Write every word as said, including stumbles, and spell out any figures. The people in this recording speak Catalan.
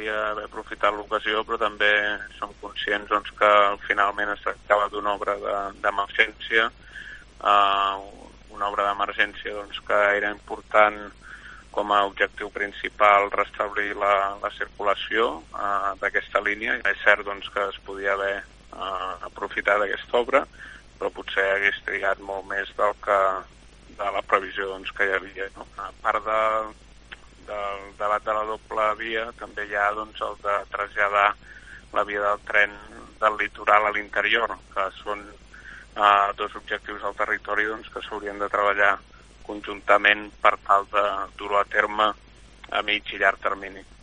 m'agradaria haver aprofitat l'ocasió, però també som conscients doncs, que finalment es tractava d'una obra d'emergència, uh, una obra d'emergència doncs, que era important com a objectiu principal restablir la, la circulació uh, d'aquesta línia. És cert doncs, que es podia haver uh, aprofitat aquesta obra, però potser hagués trigat molt més del que, de la previsió doncs, que hi havia. No? A part de, del debat de la doble via, també hi ha doncs, el de traslladar la via del tren del litoral a l'interior, que són uh, dos objectius al territori doncs, que s'haurien de treballar conjuntament per tal de dur-ho a terme a mig i llarg termini.